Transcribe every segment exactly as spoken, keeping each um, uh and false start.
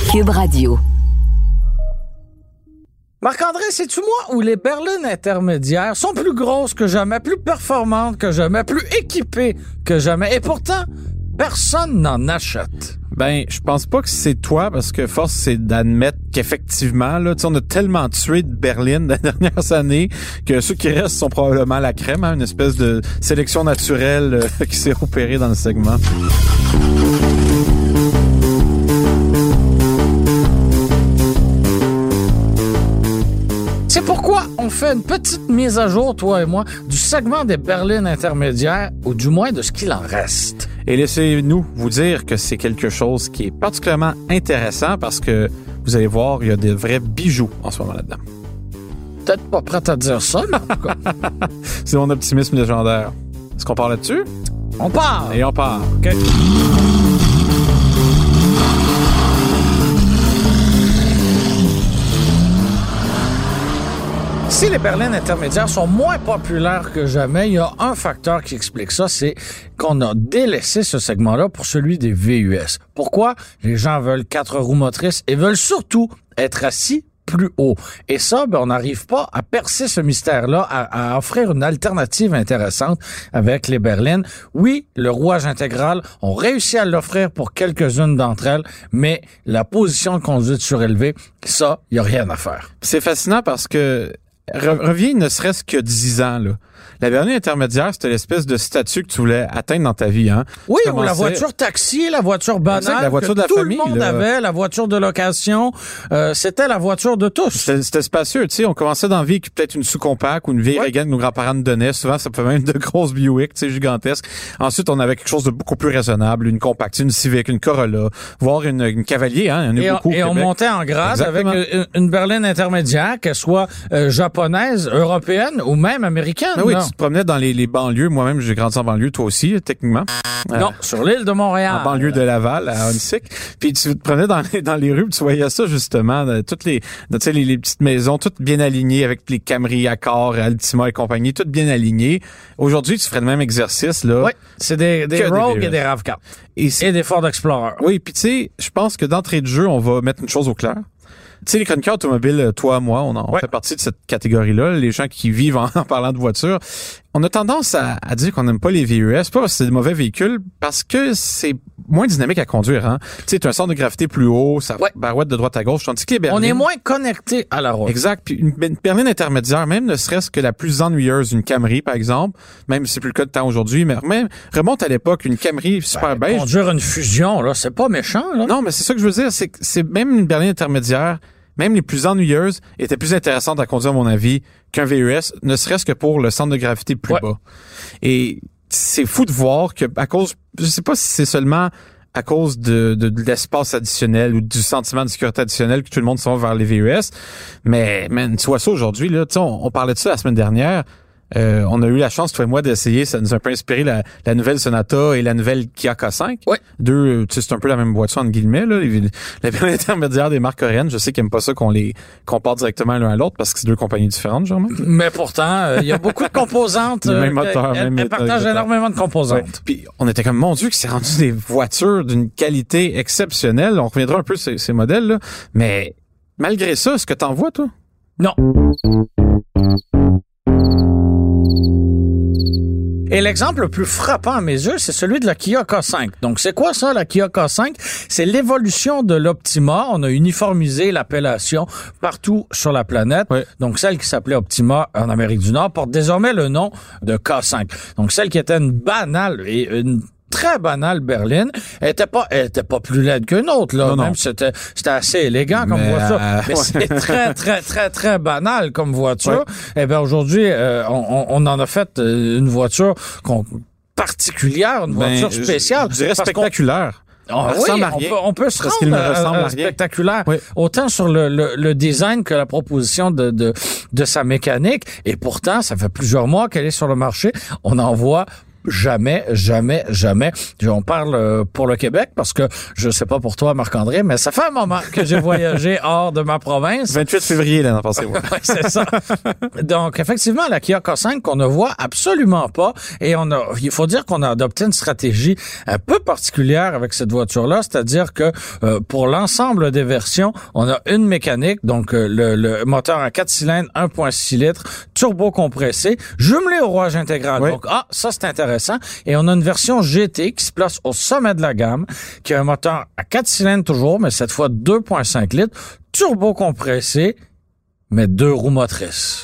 Cube Radio. Marc-André, sais-tu moi où les berlines intermédiaires sont plus grosses que jamais, plus performantes que jamais, plus équipées que jamais, et pourtant, personne n'en achète? Ben, je pense pas que c'est toi, parce que force, c'est d'admettre qu'effectivement, là, tu sais, on a tellement tué de berlines dans les dernières années que ceux qui restent sont probablement la crème, hein, une espèce de sélection naturelle euh, qui s'est opérée dans le segment. C'est pourquoi on fait une petite mise à jour, toi et moi, du segment des berlines intermédiaires, ou du moins de ce qu'il en reste. Et laissez-nous vous dire que c'est quelque chose qui est particulièrement intéressant parce que, vous allez voir, il y a des vrais bijoux en ce moment là-dedans. Peut-être pas prêt à dire ça, mais en tout cas. C'est mon optimisme légendaire. Est-ce qu'on parle là-dessus? On part! Et on part. OK. Si les berlines intermédiaires sont moins populaires que jamais, il y a un facteur qui explique ça, c'est qu'on a délaissé ce segment-là pour celui des V U S. Pourquoi? Les gens veulent quatre roues motrices et veulent surtout être assis plus haut. Et ça, ben, on n'arrive pas à percer ce mystère-là, à, à offrir une alternative intéressante avec les berlines. Oui, le rouage intégral, on réussit à l'offrir pour quelques-unes d'entre elles, mais la position de conduite surélevée, ça, il n'y a rien à faire. C'est fascinant parce que Re- reviens ne serait-ce que dix ans, là. La berline intermédiaire, c'était l'espèce de statut que tu voulais atteindre dans ta vie, hein? Oui, tu ou la voiture taxi, la voiture banale, exact, la voiture que de la tout famille, le monde là. avait, la voiture de location, euh, c'était la voiture de tous. C'était, c'était spacieux, tu sais. On commençait dans la vie avec peut-être une sous-compacte ou une vieille Ouais. Reagan que nos grands-parents nous donnaient. Souvent, ça pouvait même être de grosses Buick, tu sais, gigantesques. Ensuite, on avait quelque chose de beaucoup plus raisonnable, une compacte, une Civic, une Corolla, voire une, une Cavalier, hein. Il y en a Et, beaucoup on, au et on Québec. montait en grade Exactement. avec une, une berline intermédiaire, qu'elle soit euh, japonaise, européenne ou même américaine. Ben oui, non? tu te promenais dans les, les banlieues. Moi-même, j'ai grandi en banlieue, toi aussi, techniquement. Non, sur l'île de Montréal. En banlieue de Laval, à Huntsic. Puis tu te prenais dans les, dans les rues, puis tu voyais ça justement, de, toutes les, de, tu sais, les, les petites maisons, toutes bien alignées avec les Camry, Accord, Altima et compagnie, toutes bien alignées. Aujourd'hui, tu ferais le même exercice là. Oui, c'est des, des Que des Rogue V U S. et des RAV quatre. Et, c'est- Et des Ford Explorer. oui, puis tu sais, je pense que d'entrée de jeu, on va mettre une chose au clair. Tu sais, les chroniqueurs automobiles, toi, moi, on en Ouais. fait partie de cette catégorie-là, les gens qui vivent en, en parlant de voitures. On a tendance à, à dire qu'on n'aime pas les V U S, pas parce que c'est des mauvais véhicules, parce que c'est moins dynamique à conduire, hein. Tu sais, tu as un centre de gravité plus haut, ça Ouais. barouette de droite à gauche, tandis que les berlines... On est moins connecté à la route. Exact. Puis une, une berline intermédiaire, même ne serait-ce que la plus ennuyeuse, une Camry, par exemple, même si c'est plus le cas de temps aujourd'hui, mais même remonte à l'époque, une Camry super beige. Conduire une fusion, là, c'est pas méchant, là. Non, mais c'est ça que je veux dire, c'est que c'est même une berline intermédiaire, même les plus ennuyeuses, étaient plus intéressantes à conduire, à mon avis, qu'un V U S, ne serait-ce que pour le centre de gravité plus Ouais. bas. Et c'est fou de voir que, à cause, je sais pas si c'est seulement à cause de, de, de l'espace additionnel ou du sentiment de sécurité additionnel que tout le monde s'en va vers les V U S, mais, man, tu vois ça aujourd'hui, là, tu sais, on, on parlait de ça la semaine dernière. Euh, on a eu la chance, toi et moi, d'essayer. Ça nous a un peu inspiré la, la nouvelle Sonata et la nouvelle Kia K cinq. Ouais. Deux, tu sais, c'est un peu la même voiture, entre guillemets, là. Les, la berline intermédiaire des marques coréennes. Je sais qu'ils aiment pas ça qu'on les compare directement l'un à l'autre parce que c'est deux compagnies différentes, genre. Mais pourtant, il euh, y a beaucoup de composantes. Le même euh, moteur, elles, même elles moteur, partagent moteur. énormément de composantes. Ouais. Puis on était comme, mon Dieu, que c'est rendu des voitures d'une qualité exceptionnelle. On reviendra un peu sur ces, ces modèles-là. Mais malgré ça, est-ce que t'en vois, toi? Non. Et l'exemple le plus frappant à mes yeux, c'est celui de la Kia K cinq. Donc, c'est quoi ça, la Kia K cinq? C'est l'évolution de l'Optima. On a uniformisé l'appellation partout sur la planète. Ouais. Donc, celle qui s'appelait Optima en Amérique du Nord porte désormais le nom de K cinq. Donc, celle qui était une banale et une très banale berline, elle était pas, elle était pas plus laide qu'une autre, là. Non, non. Même si c'était, c'était assez élégant comme Mais, voiture. euh, Mais ouais. c'est très, très, très, très banal comme voiture. Ouais. Eh bien, aujourd'hui, euh, on, on en a fait euh, une voiture qu'on, particulière, une Ben, voiture spéciale. Je, je dirais parce qu'on- spectaculaire. Ah Elle oui, ressemble à on rien. peut, on peut se Parce qu'il rendre ne à- ressemble à à rien. spectaculaire, Oui. autant sur le, le, le design que la proposition de, de, de sa mécanique. Et pourtant, ça fait plusieurs mois qu'elle est sur le marché. On en voit Jamais, jamais, jamais. On parle pour le Québec parce que je sais pas pour toi, Marc-André, mais ça fait un moment que j'ai voyagé hors de ma province. vingt-huit février, l'année passée. Ouais. Oui, c'est ça. Donc, effectivement, la Kia K cinq qu'on ne voit absolument pas et on a, il faut dire qu'on a adopté une stratégie un peu particulière avec cette voiture-là, c'est-à-dire que euh, pour l'ensemble des versions, on a une mécanique, donc euh, le, le moteur à quatre cylindres, un virgule six litres, turbo compressé, jumelé au rouage intégral. Oui. Donc, ah, ça c'est intéressant. Et on a une version G T qui se place au sommet de la gamme, qui a un moteur à quatre cylindres toujours, mais cette fois deux virgule cinq litres, turbo compressé, mais deux roues motrices.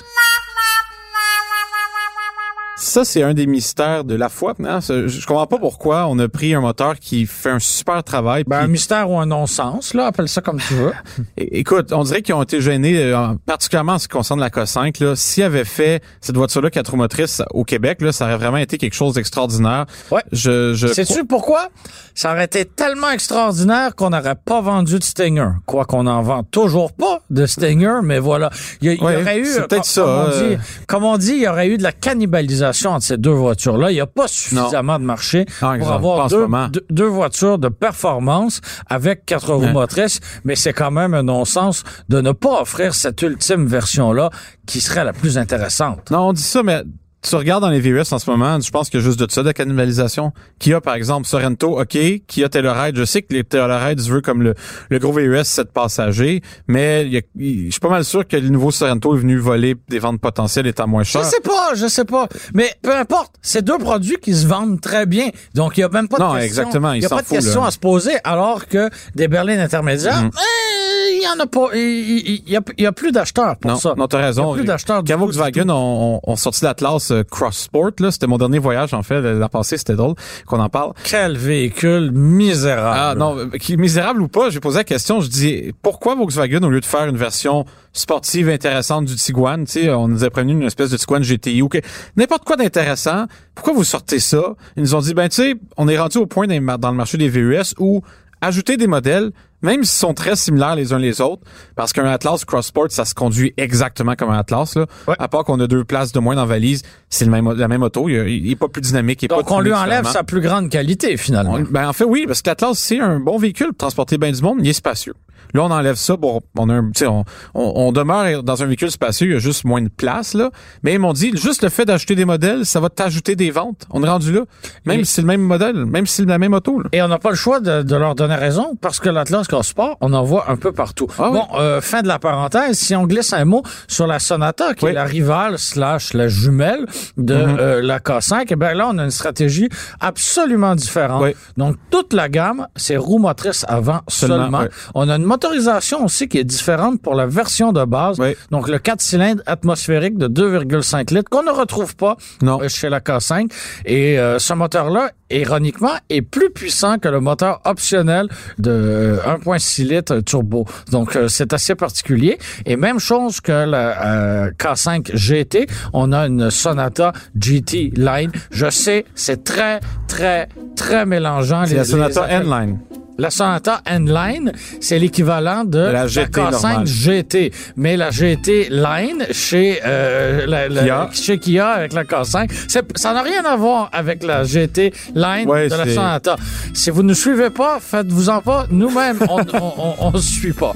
Ça, c'est un des mystères de la foi. Hein? Je comprends pas pourquoi on a pris un moteur qui fait un super travail. Ben, puis... un mystère ou un non-sens, là, appelle ça comme tu veux. Écoute, on dirait qu'ils ont été gênés, euh, particulièrement en ce qui concerne la K cinq. Là, s'ils avaient fait cette voiture-là quatre roues motrices au Québec, là, ça aurait vraiment été quelque chose d'extraordinaire. Ouais. Je, je... Sais-tu pourquoi? Ça aurait été tellement extraordinaire qu'on n'aurait pas vendu de Stinger. Quoi qu'on en vend toujours pas de Stinger, mais voilà. Il y, il y ouais, aurait eu, c'est peut-être comme, ça, comme, on euh... dit, comme on dit, il y aurait eu de la cannibalisation entre ces deux voitures-là. Il n'y a pas suffisamment non. de marché non, pour exemple, avoir deux, deux, deux voitures de performance avec quatre roues ouais. motrices, mais c'est quand même un non-sens de ne pas offrir cette ultime version-là qui serait la plus intéressante. Non, on dit ça, mais tu regardes dans les V U S en ce moment, je pense qu'il y a juste de ça, de la cannibalisation. Kia, par exemple, Sorento, OK. Kia Telluride, je sais que les Telluride veulent comme le, le gros V U S sept passagers, mais il y a, il, je suis pas mal sûr que le nouveau Sorento est venu voler des ventes potentielles étant moins cher. Je sais pas, je sais pas. Mais peu importe, c'est deux produits qui se vendent très bien. Donc, il y a même pas de non, question. Exactement, il y a pas de fout, question là. à se poser, alors que des berlines intermédiaires, mm. eh, il y en a pas. Il y, y, y, y a plus d'acheteurs pour non, ça. Non, t'as raison. Il y a plus d'acheteurs du Quand Volkswagen ont, ont sorti l'Atlas euh, Cross Sport, là, c'était mon dernier voyage, en fait, l'an passé, c'était drôle qu'on en parle. Quel véhicule misérable. Ah, non, misérable ou pas, j'ai posé la question, je dis, pourquoi Volkswagen, au lieu de faire une version sportive intéressante du Tiguan, tu sais, on nous a prévenu une espèce de Tiguan G T I ou que, n'importe quoi d'intéressant, pourquoi vous sortez ça? Ils nous ont dit, ben, tu sais, on est rendu au point dans le marché des V U S où ajouter des modèles, même s'ils sont très similaires les uns les autres, parce qu'un Atlas Cross Sport, ça se conduit exactement comme un Atlas, là. Ouais. À part qu'on a deux places de moins dans la valise, c'est le même, la même auto. Il, il est pas plus dynamique. Il est Donc, pas on lui enlève sa plus grande qualité, finalement. On, ben, en fait, oui, parce que l'Atlas, c'est un bon véhicule pour transporter bien du monde, il est spacieux. Là, on enlève ça, bon, on a un, tu sais, on, on, on demeure dans un véhicule spacieux, il y a juste moins de place, là. Mais ils m'ont dit, juste le fait d'ajouter des modèles, ça va t'ajouter des ventes. On est rendu là. Même et, si c'est le même modèle, même si c'est la même auto, là. Et on n'a pas le choix de, de leur donner raison, parce que l'Atlas Cross Sport, on en voit un peu partout. Ah, bon, oui. euh, fin de la parenthèse, si on glisse un mot sur la Sonata, qui oui. est la rivale slash la jumelle de mm-hmm. euh, la K cinq, et bien là, on a une stratégie absolument différente. Oui. Donc, toute la gamme, c'est roues motrices avant seulement. seulement. Oui. On a une motorisation aussi qui est différente pour la version de base. Oui. Donc, le quatre cylindres atmosphérique de deux virgule cinq litres qu'on ne retrouve pas non. chez la K cinq. Et euh, ce moteur-là, ironiquement, est plus puissant que le moteur optionnel de un virgule six litres turbo. Donc, euh, c'est assez particulier. Et même chose que la euh, K cinq G T, on a une Sonata G T Line. Je sais, c'est très, très, très mélangeant. C'est les, la Sonata N-Line. La Sonata N-Line, c'est l'équivalent de, de la, G T la K cinq normale. G T. Mais la G T Line chez, euh, la, la, Kia. chez Kia avec la K cinq, c'est, ça n'a rien à voir avec la G T Line ouais, de la c'est... Sonata. Si vous ne suivez pas, faites-vous-en pas. Nous-mêmes, on ne suit pas.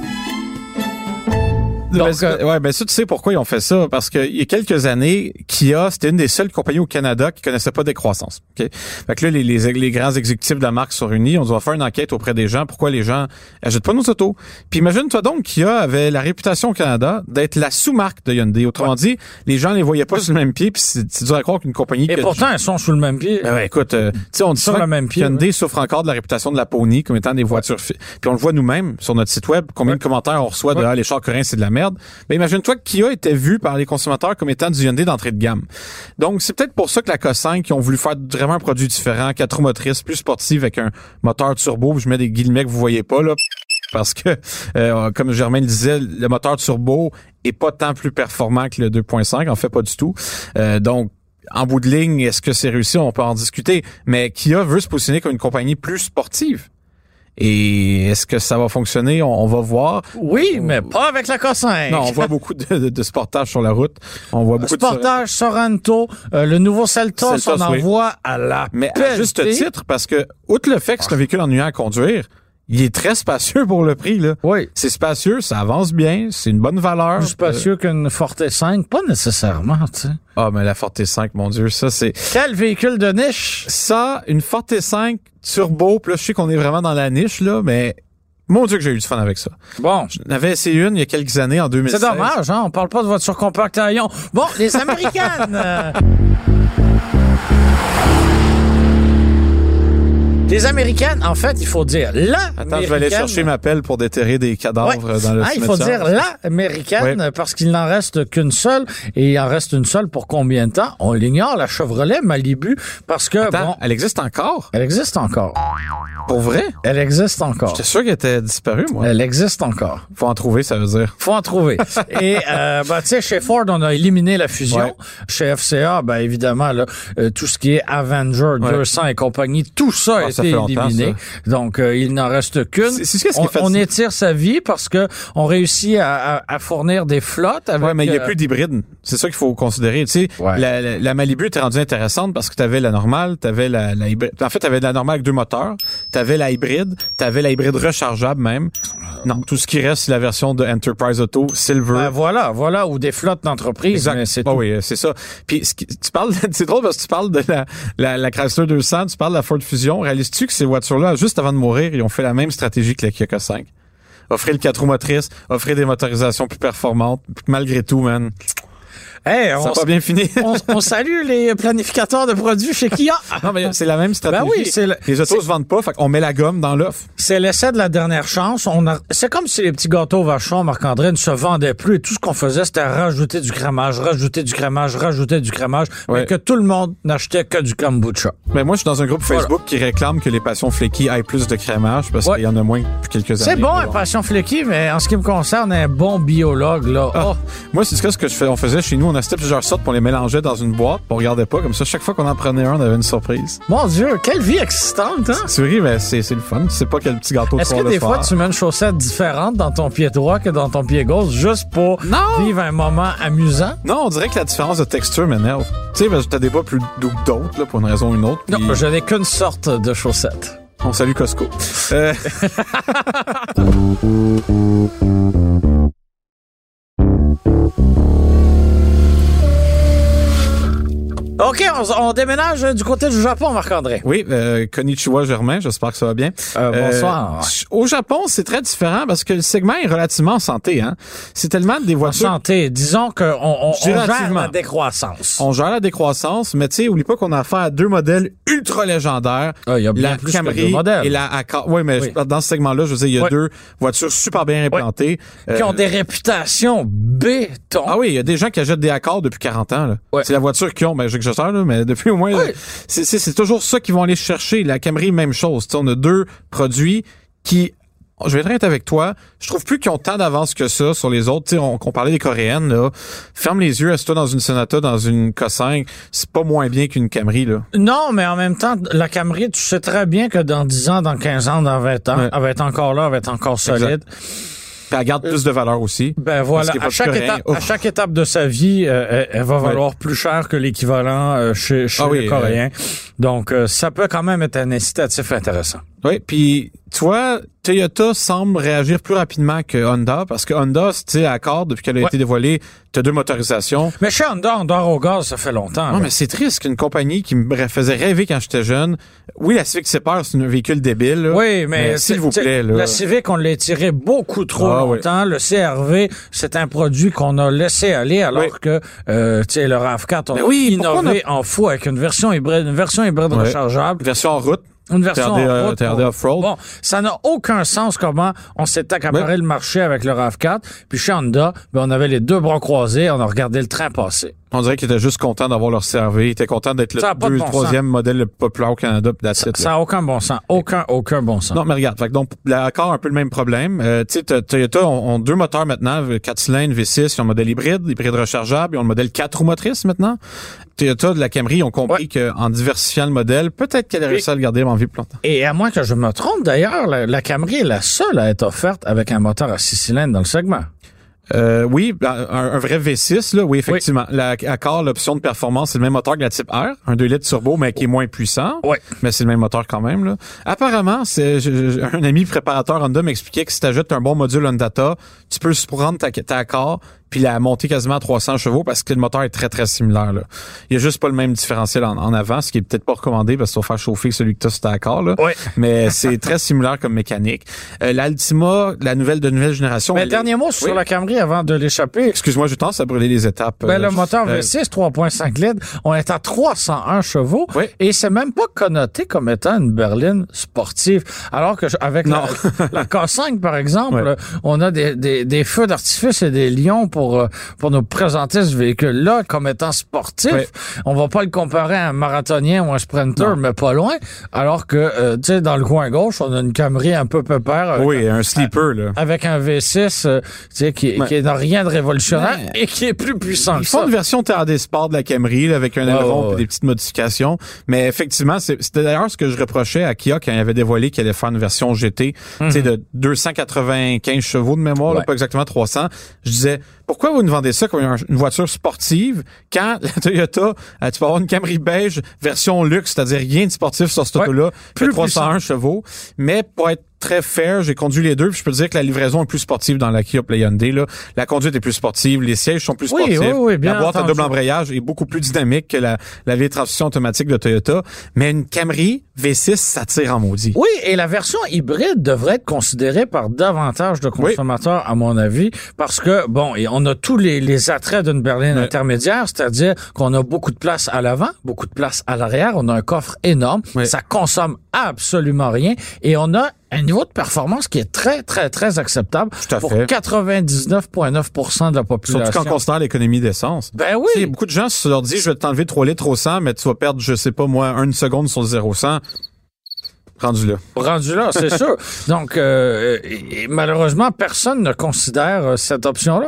Donc, ben, euh, ouais, ben ça, tu sais pourquoi ils ont fait ça? Parce que il y a quelques années, Kia, c'était une des seules compagnies au Canada qui connaissait pas décroissance. Okay? Fait que là, les, les, les grands exécutifs de la marque sont réunis. On doit faire une enquête auprès des gens. Pourquoi les gens achètent pas nos autos? Puis imagine-toi donc, Kia avait la réputation au Canada d'être la sous-marque de Hyundai. Autrement ouais. dit, les gens les voyaient pas sur le même pied. Puis c'est, c'est dur à croire qu'une compagnie... Et que pourtant, tu... elles sont sous le même pied. Ben ouais, écoute, euh, tu sais, on dit sur le même pied. Hyundai ouais. souffre encore de la réputation de la Pony comme étant des voitures... Fi... Puis on le voit nous-mêmes sur notre site web. Combien ouais. de commentaires on reçoit de ouais. « Ah, les chars coréens, c'est de la merde. » Ben imagine toi que Kia était vu par les consommateurs comme étant du Hyundai d'entrée de gamme. Donc, c'est peut-être pour ça que la K cinq, ils ont voulu faire vraiment un produit différent, quatre roues motrices, plus sportive, avec un moteur turbo. Je mets des guillemets que vous voyez pas, là, parce que, euh, comme Germain le disait, le moteur turbo est pas tant plus performant que le deux virgule cinq, en fait, pas du tout. Euh, donc, en bout de ligne, est-ce que c'est réussi? On peut en discuter. Mais Kia veut se positionner comme une compagnie plus sportive. Et est-ce que ça va fonctionner? On, on va voir. Oui, on... mais pas avec la K cinq. Non, on voit beaucoup de, de, de sportage sur la route. On voit beaucoup sportage, de Sorento, euh, le nouveau Seltos, Seltos on en oui. voit à la Mais à juste titre, parce que, outre le fait que c'est un véhicule ennuyant à conduire, il est très spacieux pour le prix, là. Oui. C'est spacieux, ça avance bien, c'est une bonne valeur. Plus spacieux euh... qu'une Forte cinq? Pas nécessairement, tu sais. Ah, mais la Forte cinq, mon Dieu, ça, c'est... Quel véhicule de niche? Ça, une Forte cinq turbo, puis là, je sais qu'on est vraiment dans la niche, là, mais... Mon Dieu que j'ai eu du fun avec ça. Bon. J'en avais essayé une il y a quelques années, en deux mille seize. C'est dommage, hein? On parle pas de voiture compacte à ion. Bon, les Américaines! Les Américaines, en fait, il faut dire la Attends, je vais aller chercher ma pelle pour déterrer des cadavres ouais. dans le ah, cimetière. Il faut dire la Américaine ouais. parce qu'il n'en reste qu'une seule. Et il en reste une seule pour combien de temps? On l'ignore, la Chevrolet Malibu, parce que... Attends, bon, elle existe encore? Elle existe encore. Pour vrai? Elle existe encore. J'étais sûr qu'elle était disparue, moi. Elle existe encore. Faut en trouver, ça veut dire. Faut en trouver. Et, euh, ben, tu sais, chez Ford, on a éliminé la fusion. Ouais. Chez F C A, ben, évidemment, là, euh, tout ce qui est Avenger ouais. deux cents et compagnie, tout ça a ah, été éliminé. Donc, euh, il n'en reste qu'une. C'est, c'est ce on, qui est on étire sa vie parce que on réussit à, à, à fournir des flottes avec... Ouais, mais il n'y a plus d'hybride. C'est ça qu'il faut considérer. Tu sais, ouais. la, la, la Malibu était rendue intéressante parce que tu avais la normale, tu avais la, la hybride. En fait, tu avais la normale avec deux moteurs, tu avais la hybride, tu avais la hybride rechargeable même. Non, tout ce qui reste, c'est la version de Enterprise Auto Silver. Ben voilà, voilà, ou des flottes d'entreprise. Exact. Mais c'est oh tout. Oui, c'est ça. Puis ce qui, tu parles, c'est drôle parce que tu parles de la, la, la Chrysler deux cents, tu parles de la Ford Fusion. Réalises-tu que ces voitures-là, juste avant de mourir, ils ont fait la même stratégie que la Kia K cinq? Offrir le quatre roues motrices, offrir des motorisations plus performantes. Malgré tout, man. Hey, ça on n'a pas bien fini. on, on salue les planificateurs de produits chez Kia. Non, mais c'est la même stratégie. Ben oui, c'est le, les autos c'est, se vendent pas, fait qu'on met la gomme dans l'offre. C'est l'essai de la dernière chance. On a, c'est comme si les petits gâteaux Vachon, Marc-André, ne se vendaient plus et tout ce qu'on faisait, c'était rajouter du crémage, rajouter du crémage, rajouter du crémage, ouais. mais que tout le monde n'achetait que du kombucha. Mais moi, je suis dans un groupe Facebook voilà. qui réclame que les passions flaky aient plus de crémage parce ouais. qu'il y en a moins depuis quelques c'est années. C'est bon, un passion flaky, mais en ce qui me concerne, un bon biologue, là. Ah, oh. Moi, c'est ce que je fais, on faisait chez nous. On achetait plusieurs sortes, on les mélangeait dans une boîte, on regardait pas. Comme ça, chaque fois qu'on en prenait un, on avait une surprise. Mon Dieu, quelle vie excitante, hein? Tu ris, mais c'est, c'est le fun. Tu sais pas quel petit gâteau tu Est-ce que des fois, faire. tu mets une chaussette différente dans ton pied droit que dans ton pied gauche juste pour non. vivre un moment amusant? Non, on dirait que la différence de texture m'énerve. Tu sais, ben, t'as des pas plus doux que d'autres, là, pour une raison ou une autre. Puis... Non, je n'ai qu'une sorte de chaussette. On salue Costco. Euh... OK, on, on déménage du côté du Japon, Marc-André. Oui, euh, konnichiwa Germain, j'espère que ça va bien. Euh, bonsoir. Euh, au Japon, c'est très différent parce que le segment est relativement en santé. Hein. C'est tellement des voitures... En santé, disons qu'on on, on gère la décroissance. On gère la décroissance, mais tu sais, oublie pas qu'on a affaire à deux modèles ultra légendaires. Ah, il y a bien la plus Camry que deux modèles. Et la Accord. Oui, mais oui. dans ce segment-là, je veux dire, il y a oui. deux voitures super bien implantées. Oui. Qui euh... ont des réputations béton. Ah oui, il y a des gens qui achètent des Accords depuis quarante ans. Là. Oui. C'est la voiture qu'ils ont, ben, je Là, mais depuis au moins, oui. c'est, c'est, c'est toujours ça qu'ils vont aller chercher. La Camry, même chose. T'sais, on a deux produits qui, je vais être honnête avec toi, je trouve plus qu'ils ont tant d'avance que ça sur les autres. T'sais, on, on parlait des Coréennes, là. Ferme les yeux, assieds-toi dans une Sonata, dans une K cinq. C'est pas moins bien qu'une Camry, là. Non, mais en même temps, la Camry, tu sais très bien que dans dix ans, dans quinze ans, dans vingt ans, ouais. elle va être encore là, elle va être encore solide. Exact. Puis elle garde plus de valeur aussi. Ben voilà, à chaque, étape, à chaque étape de sa vie, euh, elle, elle va valoir ouais. plus cher que l'équivalent euh, chez, chez ah oui, les Coréens. Euh... Donc, euh, ça peut quand même être un incitatif intéressant. Oui, puis tu vois, Toyota semble réagir plus rapidement que Honda parce que Honda, tu sais, Accord, depuis qu'elle a ouais. été dévoilée, t'as deux motorisations. Mais chez Honda, on dort au gaz, ça fait longtemps. Non, là. Mais c'est triste qu'une compagnie qui me faisait rêver quand j'étais jeune. Oui, la Civic Sépar, c'est un véhicule débile. Là, oui, mais, mais s'il vous plaît. Là. La Civic, on l'a tiré beaucoup trop ah, longtemps. Oui. Le C R V, c'est un produit qu'on a laissé aller alors oui. que, euh, tu sais, le RAV quatre, on a oui, innové a... en fou avec une version hybride, une version hybride ouais. rechargeable. Une version en route. Une version T R D, en route. T R D off-road. Bon, ça n'a aucun sens comment on s'est accaparé ouais. le marché avec le RAV quatre. Puis chez Honda, ben, on avait les deux bras croisés, on a regardé le train passer. On dirait qu'ils étaient juste contents d'avoir leur C R V. Ils étaient contents d'être le deux, bon troisième sens. modèle le plus populaire au Canada. Puis ça, ça a aucun bon sens. Aucun, aucun bon sens. Non, mais regarde. Fait que donc, l'accord a un peu le même problème. Euh, tu sais, Toyota ont, ont deux moteurs maintenant, quatre cylindres, V six, ils ont le modèle hybride, hybride rechargeable. Ils ont le modèle quatre roues motrices maintenant. Toyota de la Camry ont compris ouais. qu'en diversifiant le modèle, peut-être qu'elle a réussi à le garder en vie plus longtemps. Et à moins que je me trompe, d'ailleurs, la, la Camry est la seule à être offerte avec un moteur à six cylindres dans le segment. Euh, oui, un, un vrai V six, là, oui, effectivement. Oui. La Accord, l'option de performance, c'est le même moteur que la Type R, un deux litres turbo, mais qui est moins puissant. Oui. Mais c'est le même moteur quand même, là. Apparemment, c'est, je, je, un ami préparateur Honda m'expliquait que si t'ajoutes un bon module Honda, tu peux prendre ta, ta Accord puis la monter quasiment à trois cents chevaux parce que le moteur est très, très similaire, là. Il y a juste pas le même différentiel en, en avant, ce qui est peut-être pas recommandé parce qu'il faut faire chauffer celui que t'as sur ta Accord, là. Oui. Mais c'est très similaire comme mécanique. Euh, l'Altima, la nouvelle de nouvelle génération. Mais dernier mot sur oui. la Camry avant de l'échapper. Excuse-moi, je tente à brûler les étapes. Ben, euh, le moteur V six, euh, trois virgule cinq litres, on est à trois cent un chevaux. Oui. Et c'est même pas connoté comme étant une berline sportive. Alors que, avec la, la K cinq, par exemple, oui. on a des, des, des feux d'artifice et des lions pour, pour nous présenter ce véhicule-là comme étant sportif. Oui. On va pas le comparer à un marathonien ou un sprinter, non. mais pas loin. Alors que, euh, tu sais, dans le coin gauche, on a une Camry un peu pépère. Oui, euh, un sleeper, là. Avec un V six, euh, tu sais, qui, ouais. qui n'a rien de révolutionnaire mais... et qui est plus puissant Ils que font ça. une version T R D Sport de la Camry, là, avec un aileron oh, et ouais. des petites modifications. Mais effectivement, c'est, c'était d'ailleurs ce que je reprochais à Kia quand il avait dévoilé qu'il allait faire une version G T, mm-hmm. tu sais, de deux cent quatre-vingt-quinze chevaux de mémoire, ouais. là, pas exactement trois cents. Je disais, pourquoi vous nous vendez ça comme une voiture sportive quand la Toyota, tu peux avoir une Camry beige version luxe, c'est-à-dire rien de sportif sur cette ouais, auto-là, plus trois cent un chevaux, mais pour être très fair, j'ai conduit les deux, puis je peux te dire que la livraison est plus sportive dans la Kia et la Hyundai, là. La conduite est plus sportive, les sièges sont plus sportifs, oui, oui, oui, bien la boîte entendu. à double embrayage est beaucoup plus dynamique que la, la vieille transmission automatique de Toyota, mais une Camry V six, ça tire en maudit. Oui, et la version hybride devrait être considérée par davantage de consommateurs, oui. à mon avis, parce que, bon, et on a tous les, les attraits d'une berline oui. intermédiaire, c'est-à-dire qu'on a beaucoup de place à l'avant, beaucoup de place à l'arrière, on a un coffre énorme, oui. ça consomme absolument rien, et on a un niveau de performance qui est très, très, très acceptable pour fait. quatre-vingt-dix-neuf virgule neuf pour cent de la population. Surtout quand on considère l'économie d'essence. Ben oui. T'sais, beaucoup de gens se leur disent, je vais t'enlever trois litres au cent, mais tu vas perdre, je sais pas moi, une seconde sur le zéro cent. Rendu là. Rendu là, c'est sûr. Donc, euh, et, et malheureusement, personne ne considère cette option-là.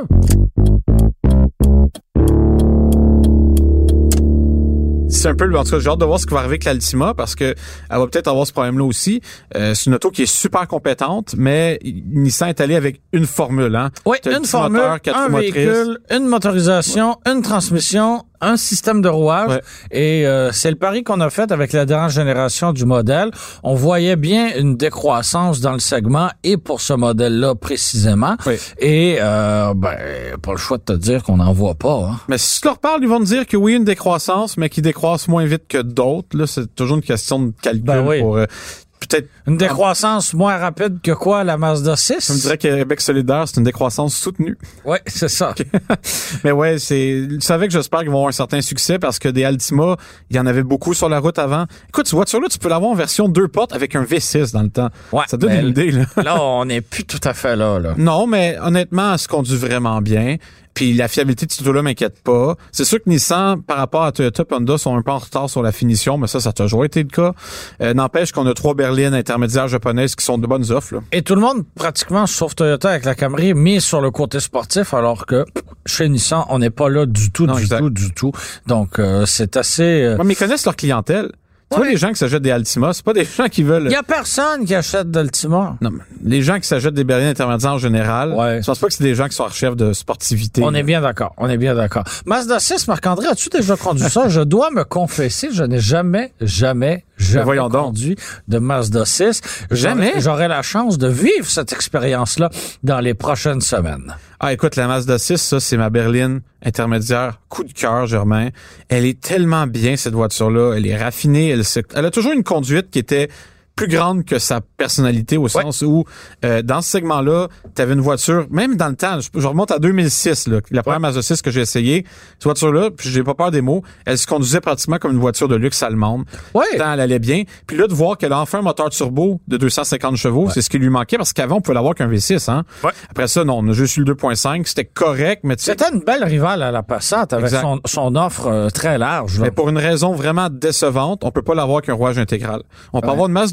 C'est un peu, en tout cas, j'ai hâte de voir ce qui va arriver avec l'Altima parce que elle va peut-être avoir ce problème-là aussi. Euh, c'est une auto qui est super compétente, mais Nissan est allé avec une formule, hein. Oui, T'as une formule, moteur, un motrices. véhicule, une motorisation, ouais. une transmission, un système de rouage. Ouais. Et euh, c'est le pari qu'on a fait avec la dernière génération du modèle. On voyait bien une décroissance dans le segment et pour ce modèle-là précisément. Oui. Et euh, ben, pas le choix de te dire qu'on n'en voit pas. Hein. Mais si tu leur parles, ils vont te dire que oui, une décroissance, mais qui décroissent moins vite que d'autres. Là, c'est toujours une question de calcul ben oui. pour... Euh, peut-être une décroissance moins rapide que quoi, la Mazda six? Je me dirais que Québec solidaire, c'est une décroissance soutenue. Oui, c'est ça. Okay. Mais ouais, c'est, tu savais que j'espère qu'ils vont avoir un certain succès parce que des Altima, il y en avait beaucoup sur la route avant. Écoute, cette voiture-là, tu peux l'avoir en version deux portes avec un V six dans le temps. Ouais. Ça donne une idée, là. Là, on n'est plus tout à fait là, là. Non, mais honnêtement, elle se conduit vraiment bien. Puis la fiabilité de cette auto-là m'inquiète pas. C'est sûr que Nissan, par rapport à Toyota et Honda, sont un peu en retard sur la finition, mais ça, ça a toujours été le cas. Euh, n'empêche qu'on a trois berlines intermédiaires japonaises qui sont de bonnes offres. Là. Et tout le monde, pratiquement, sauf Toyota avec la Camry, mise sur le côté sportif, alors que chez Nissan, on n'est pas là du tout, non, du exact. tout, du tout. Donc, euh, c'est assez... Euh... Ouais, mais ils connaissent leur clientèle. Tu vois, les gens qui s'achètent des Altima, c'est pas des gens qui veulent... Il y a personne qui achète d'Altima. Non, mais les gens qui s'achètent des berlines intermédiaires en général, ouais. je pense pas que c'est des gens qui sont à recherche de sportivité. On là. est bien d'accord, on est bien d'accord. Mazda six, Marc-André, as-tu déjà conduit ça? Je dois me confesser, je n'ai jamais, jamais, jamais conduit donc. de Mazda six. Jamais? J'aurais, j'aurais la chance de vivre cette expérience-là dans les prochaines semaines. Ah, écoute, la Mazda six, ça, c'est ma berline intermédiaire. Coup de cœur, Germain. Elle est tellement bien, cette voiture-là. Elle est raffinée. Elle, se, elle a toujours une conduite qui était plus grande que sa personnalité au sens ouais. où, euh, dans ce segment-là, t'avais une voiture, même dans le temps, je, je remonte à deux mille six, là, la première ouais. Mazda six que j'ai essayé, cette voiture-là, puis j'ai pas peur des mots, elle se conduisait pratiquement comme une voiture de luxe allemande. Ouais. Tant elle allait bien. Puis là, de voir qu'elle a enfin un moteur turbo de deux cent cinquante chevaux, ouais. c'est ce qui lui manquait, parce qu'avant, on pouvait l'avoir qu'un V six, hein. Ouais. Après ça, non, on a juste eu le deux point cinq, c'était correct, mais tu sais. C'était une belle rivale à la Passat, avec son, son offre euh, très large, là. Mais pour une raison vraiment décevante, on peut pas l'avoir qu'un rouage intégral. On peut ouais. avoir une Mazda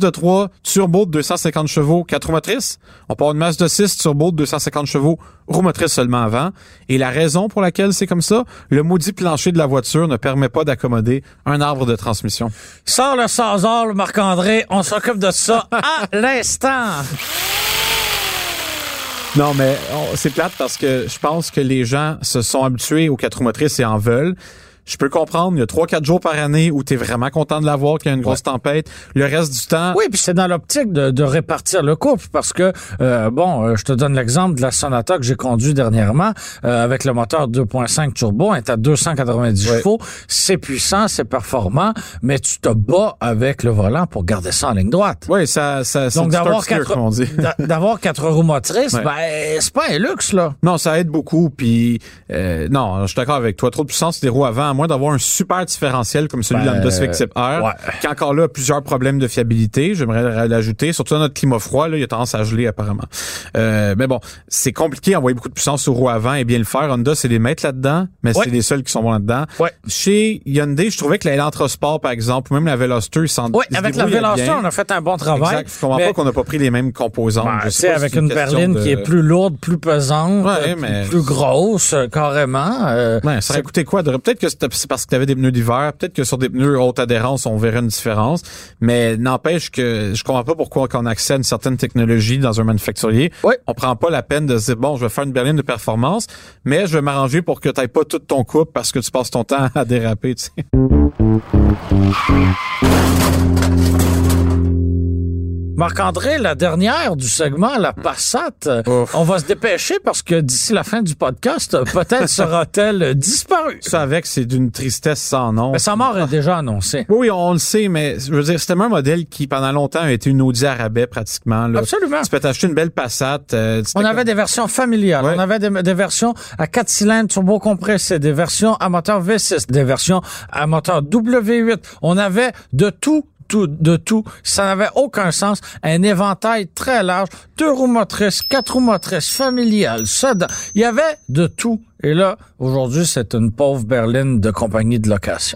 Mazda trois turbo de deux cent cinquante chevaux, quatre roues motrices. On part une Mazda six turbo de deux cent cinquante chevaux, roues motrices seulement avant. Et la raison pour laquelle c'est comme ça, le maudit plancher de la voiture ne permet pas d'accommoder un arbre de transmission. Sors le Sazor, Marc-André, on s'occupe de ça à l'instant. Non, mais on, c'est plate parce que je pense que les gens se sont habitués aux quatre roues motrices et en veulent. Je peux comprendre, il y a trois quatre jours par année où tu es vraiment content de l'avoir, qu'il y a une grosse ouais. tempête. Le reste du temps... Oui, puis c'est dans l'optique de, de répartir le couple parce que, euh, bon, euh, je te donne l'exemple de la Sonata que j'ai conduite dernièrement euh, avec le moteur deux point cinq turbo, elle est à deux cent quatre-vingt-dix ouais. chevaux. C'est puissant, c'est performant, mais tu te bats avec le volant pour garder ça en ligne droite. Oui, ça, ça, donc d'avoir steer, quatre, on dit. d'avoir quatre roues motrices, ouais. ben c'est pas un luxe là. Non, ça aide beaucoup. Puis euh, non, je suis d'accord avec toi. Trop de puissance des roues avant. À moins d'avoir un super différentiel comme celui ben, de la Honda Civic Type R, ouais. qui a encore là plusieurs problèmes de fiabilité, j'aimerais l'ajouter, surtout dans notre climat froid, là, il a tendance à geler apparemment. Euh, mais bon, c'est compliqué d'envoyer beaucoup de puissance aux roues avant et bien le faire. Honda, c'est des maîtres là-dedans, mais ouais. c'est les seuls qui sont bons là-dedans. Ouais. Chez Hyundai, je trouvais que la Elantra Sport, par exemple, ou même la Veloster, ils s'en Oui, avec la Veloster, on a fait un bon travail. Exact. Je comprends mais... pas qu'on n'a pas pris les mêmes composantes. Ben, je sais, avec si une berline de... qui est plus lourde, plus pesante, ouais, plus, mais... plus grosse, carrément. Euh, ouais, ça aurait coûté quoi? Peut-être que c'est parce que tu avais des pneus d'hiver, peut-être que sur des pneus haute adhérence, on verrait une différence, mais n'empêche que je comprends pas pourquoi quand on accède à une certaine technologie dans un manufacturier, oui. on prend pas la peine de se dire, bon, je vais faire une berline de performance, mais je vais m'arranger pour que tu n'aies pas tout ton couple parce que tu passes ton temps à déraper, tu sais. Marc-André, la dernière du segment, la Passat, Ouf. on va se dépêcher parce que d'ici la fin du podcast, peut-être sera-t-elle disparue. Ça avec, c'est d'une tristesse sans nom. Mais sa mort est déjà annoncée. Oui, oui, on le sait, mais je veux dire, c'était un modèle qui, pendant longtemps, a été une Audi à rabais pratiquement. Là. Absolument. Tu peux t'acheter une belle Passat. Euh, on avait comme... des versions familiales, ouais. on avait des, des versions à quatre cylindres turbo-compressés, des versions à moteur V six, des versions à moteur W huit. On avait de tout. Tout, de tout. Ça n'avait aucun sens. Un éventail très large. Deux roues motrices, quatre roues motrices, familiales, sedan. Il y avait de tout. Et là, aujourd'hui, c'est une pauvre berline de compagnie de location.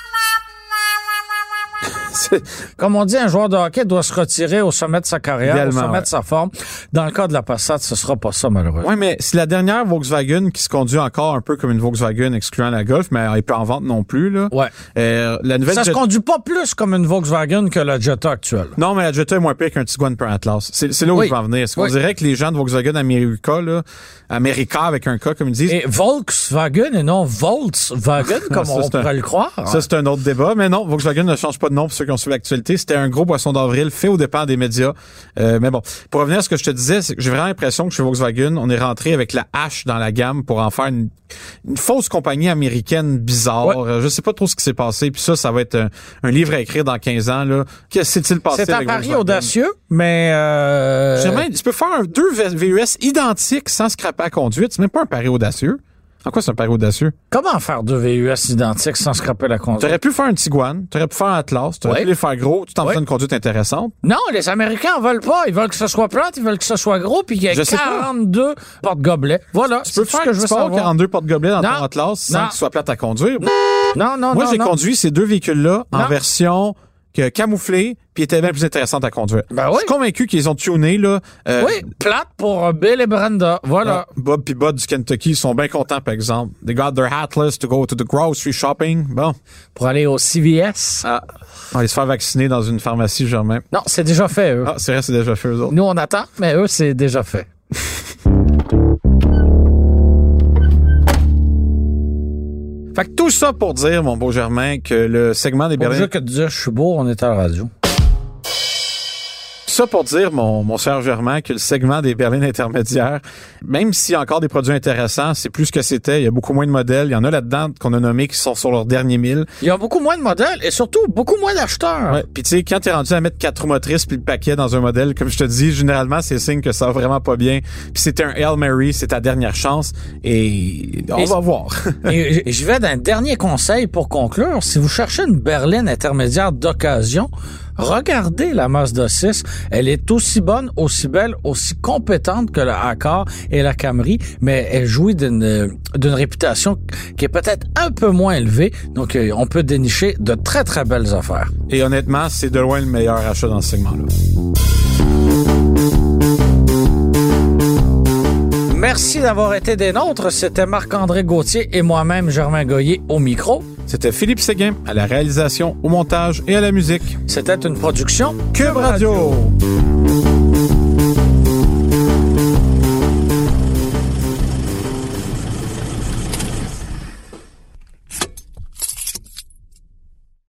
Comme on dit, un joueur de hockey doit se retirer au sommet de sa carrière, Idéalement, au sommet ouais. de sa forme. Dans le cas de la Passat, ce sera pas ça, malheureusement. Oui, mais c'est la dernière Volkswagen qui se conduit encore un peu comme une Volkswagen excluant la Golf, mais elle est pas en vente non plus, là. Ouais. Euh, la nouvelle ça Jet... se conduit pas plus comme une Volkswagen que la Jetta actuelle. Non, mais la Jetta est moins pire qu'un Tiguan per Atlas. C'est, c'est là où oui. je veux en venir. On oui. dirait que les gens de Volkswagen America, là, America avec un K, comme ils disent. Et Volkswagen et non Volkswagen, comme ça, on pourrait un... le croire. Ça, c'est un autre débat. Mais non, Volkswagen ne change pas de nom pour ceux qui ont suivi l'actualité. C'était un gros poisson d'avril fait aux dépens des médias. Euh, mais bon, pour revenir à ce que je te disais, c'est que j'ai vraiment l'impression que chez Volkswagen, on est rentré avec la hache dans la gamme pour en faire une, une fausse compagnie américaine bizarre. Ouais. Je sais pas trop ce qui s'est passé. Puis ça, ça va être un, un livre à écrire dans quinze ans. Là. Qu'est-ce qui s'est-il passé c'est avec un pari audacieux, mais... Euh... Jamais, tu peux faire un, deux V U S identiques sans scraper à conduite. C'est même pas un pari audacieux. En quoi c'est un pari audacieux? Comment faire deux V U S identiques sans scraper la conduite? T'aurais pu faire un Tiguan, t'aurais pu faire un Atlas, t'aurais oui. pu les faire gros, tout en faisant oui. une conduite intéressante. Non, les Américains en veulent pas. Ils veulent que ce soit plate, ils veulent que ce soit gros, puis qu'il y ait quarante-deux porte-gobelets. Voilà, tu c'est peux tout faire ce que je veux savoir. quarante-deux porte-gobelets dans non. ton Atlas sans non. qu'il soit plate à conduire. Non, non, Moi, non, j'ai non. conduit ces deux véhicules-là en non. version que camouflée, puis était bien plus intéressante à conduire. Ben oui. Je suis convaincu qu'ils ont tuné, là. Euh, oui, plate pour Bill et Brenda. Voilà. Euh, Bob puis Bud du Kentucky sont bien contents, par exemple. They got their Atlas to go to the grocery shopping. Bon. Pour aller au C V S. Ah. On va se faire vacciner dans une pharmacie, Germain. Non, c'est déjà fait, eux. Ah, c'est vrai, c'est déjà fait, eux autres. Nous, on attend, mais eux, c'est déjà fait. Fait que tout ça pour dire, mon beau Germain, que le segment des berlines... Pour dire que de dire je suis beau, on est à la radio. Ça pour dire, mon, mon cher Germain, que le segment des berlines intermédiaires, même s'il y a encore des produits intéressants, c'est plus ce que c'était. Il y a beaucoup moins de modèles. Il y en a là-dedans qu'on a nommés qui sont sur leur dernier mille. Il y a beaucoup moins de modèles et surtout beaucoup moins d'acheteurs. Ouais. Puis tu sais, quand t'es rendu à mettre quatre roues motrices puis le paquet dans un modèle, comme je te dis, généralement, c'est signe que ça va vraiment pas bien. Puis c'était un Hail Mary, c'est ta dernière chance. Et on et va voir. Et je vais d'un dernier conseil pour conclure. Si vous cherchez une berline intermédiaire d'occasion, regardez la Mazda six. Elle est aussi bonne, aussi belle, aussi compétente que la Accord et la Camry, mais elle jouit d'une, d'une réputation qui est peut-être un peu moins élevée. Donc, on peut dénicher de très, très belles affaires. Et honnêtement, c'est de loin le meilleur achat dans ce segment-là. Merci d'avoir été des nôtres. C'était Marc-André Gauthier et moi-même, Germain Goyer, au micro. C'était Philippe Séguin à la réalisation, au montage et à la musique. C'était une production Cube Radio.